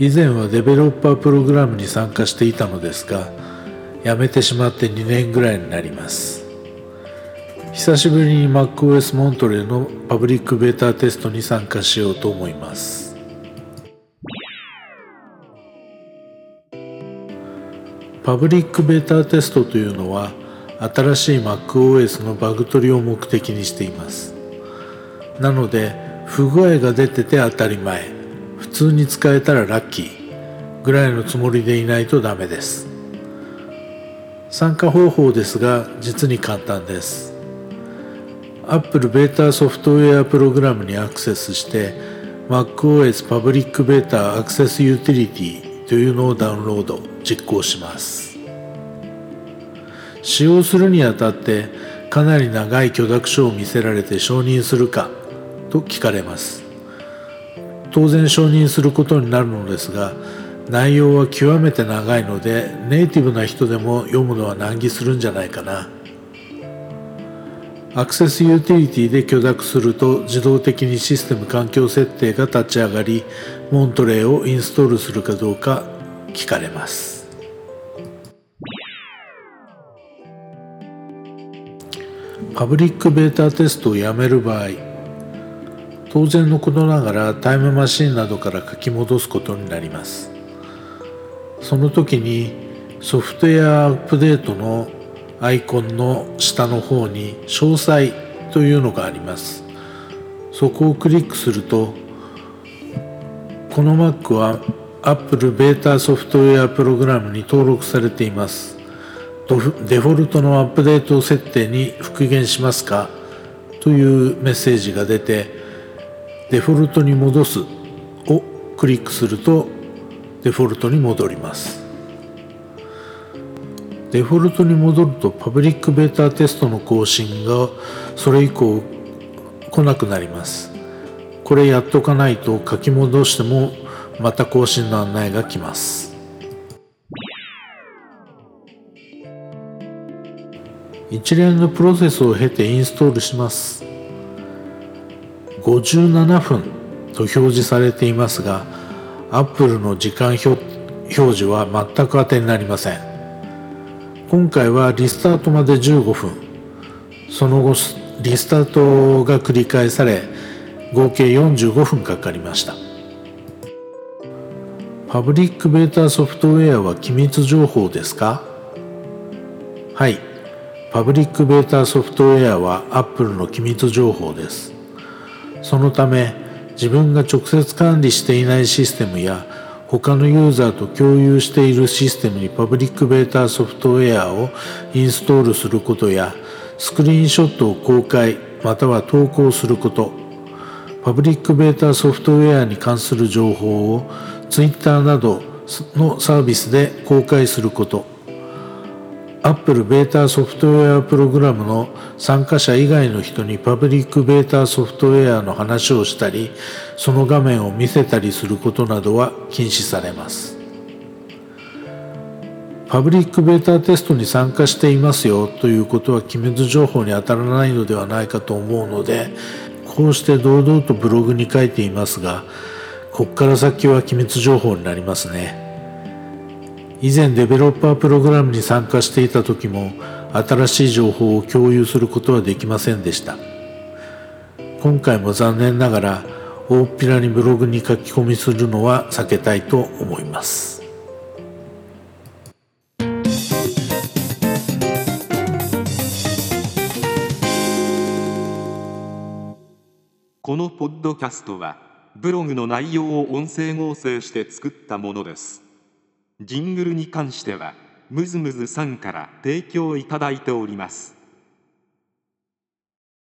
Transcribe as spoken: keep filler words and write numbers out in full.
以前はデベロッパープログラムに参加していたのですが、辞めてしまってにねんぐらいになります。久しぶりに MacOS モントレーのパブリックベータテストに参加しようと思います。パブリックベータテストというのは、新しい MacOS のバグ取りを目的にしています。なので、不具合が出てて当たり前、普通に使えたらラッキーぐらいのつもりでいないとダメです。参加方法ですが、実に簡単です。Apple ベータソフトウェアプログラムにアクセスして MacOS パブリックベータアクセスユーティリティというのをダウンロード実行します。使用するにあたってかなり長い許諾書を見せられて承認するかと聞かれます。当然承認することになるのですが、内容は極めて長いのでネイティブな人でも読むのは難儀するんじゃないかな。アクセスユーティリティで許諾すると自動的にシステム環境設定が立ち上がり、モントレーをインストールするかどうか聞かれます。パブリックベータテストをやめる場合、当然のことながらタイムマシンなどから書き戻すことになります。その時にソフトウェアアップデートのアイコンの下の方に詳細というのがあります。そこをクリックすると、この Mac は Apple ベータソフトウェアプログラムに登録されています。デフォルトのアップデート設定に復元しますかというメッセージが出て、デフォルトに戻すをクリックするとデフォルトに戻ります。デフォルトに戻るとパブリックベータテストの更新がそれ以降来なくなります。これやっとかないと書き戻してもまた更新の案内が来ます。一連のプロセスを経てインストールします。ごじゅうななふんと表示されていますが、Apple の時間表示は全く当てになりません。今回はリスタートまでじゅうごふん、その後リスタートが繰り返され、合計よんじゅうごふんかかりました。パブリックベータソフトウェアは機密情報ですか？はい。パブリックベータソフトウェアは Apple の機密情報です。そのため、自分が直接管理していないシステムや他のユーザーと共有しているシステムにパブリックベータソフトウェアをインストールすることや、スクリーンショットを公開または投稿すること、パブリックベータソフトウェアに関する情報を Twitter などのサービスで公開すること、Apple ベータソフトウェアプログラムの参加者以外の人にパブリックベータソフトウェアの話をしたり、その画面を見せたりすることなどは禁止されます。パブリックベータテストに参加していますよということは機密情報に当たらないのではないかと思うので、こうして堂々とブログに書いていますが、ここから先は機密情報になりますね。以前デベロッパープログラムに参加していた時も新しい情報を共有することはできませんでした。今回も残念ながら大っぴらにブログに書き込みするのは避けたいと思います。 このポッドキャストはブログの内容を音声合成して作ったものです。ジングルに関してはムズムズさんから提供いただいております。